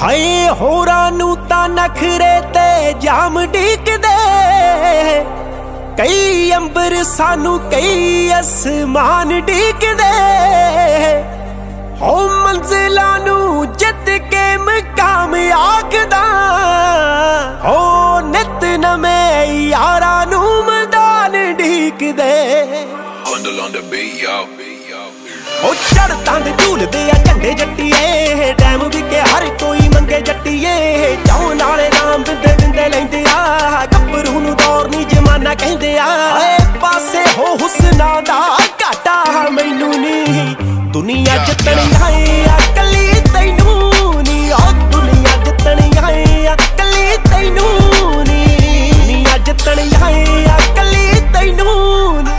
हाय होरां नूं तां नखरे ते जाम ढीकदे, कई अंबर सानू कई आसमान ढीकदे। हो मंजिलां नूं जित के मकाम आखदा, हो नित नवें यारां नूं मैदान ढीकदे। ओ चढ़तां दे झूलदे आ झंडे जट्टीए, टैम विके हर कोई मंगे जट्टीए। चाउं नाले नाम बिंदे बिंदे लैंदे आ, गब्बरू नूं दौर नी जमाना कहंदे आ। आए पासे हो हुस्ना दा घाटा मैनू नी, दुनिया जितनी आए आ कली तैनू नी। ओ दुनिया जितनी आए आ कली तैनू नी, दुनिया जितनी आए आ कली तैनू नी।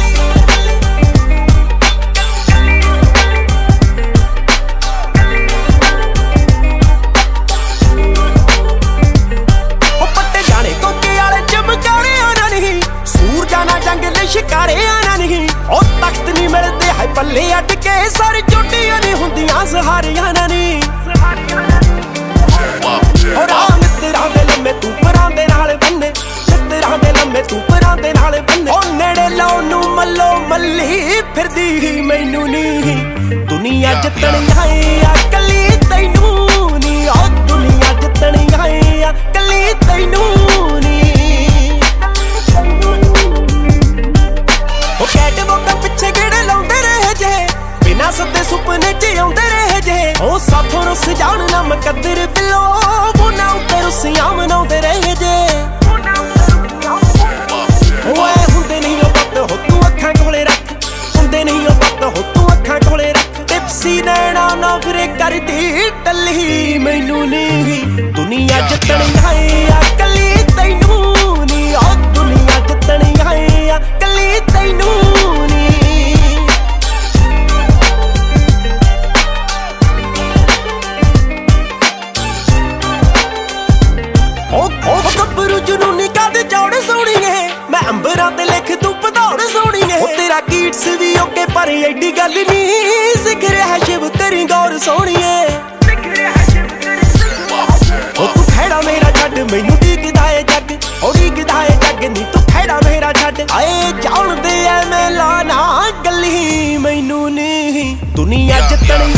शिकारे आना नहीं, ओ तख्त नहीं मिलते है पल्ले अट के, सारी चोटियां नहीं हुंदियां सहारियां नहीं। और मित्तरां दे लम्मे तू परां दे नाल बन्ने, मित्तरां दे लम्मे तू परां दे नाल बन्ने। ओ नेड़े लाओ नू मल्लो मल्ली फिरदी मैनू नी, दुनिया जितनी आए आ कली तैनू नी। ओ दुनिया जितनी आए आ कली तैनू नी। पिछे गेड़े लाउंदे रहे जे, बिना सद्दे सुपने च आउंदे रहे जे। ओ साथों रुस जाण ना मुकद्दर बिलो, बुना उत्ते रुसियां मनाउंदे रहे जे। ओए हुंदे नहीं ओ पत हो तू अखां कोले रख, हुंदे नहीं ओ पत हो तू अखां कोले रख। टिप्सी नैना ना फिरे करदी टल्ली मैनू नी, दुनिया जितनी आए आ कली तैनू नी। ओ दुनिया जितनी आए आ कली तैनू नी। गब्बरू जुनूनी कादे चौड़े सोहणीए, मैं अंबरां ते लिख तू पधौड़ सोहणीए। ओ तेरा कीट्स भी ओके पर एडी गल नी, सिख रहा शिव तेरी गौर सोहणीए। ओ तू खैड़ा मेरा छड्ड मैनू ढीकदा ए जग, ओ ढीकदा ए जग नी तू खैड़ा मेरा छड्ड। आए जाणदे ऐ मैं लाना गल्ली मैनू नी, दुनिया जितनी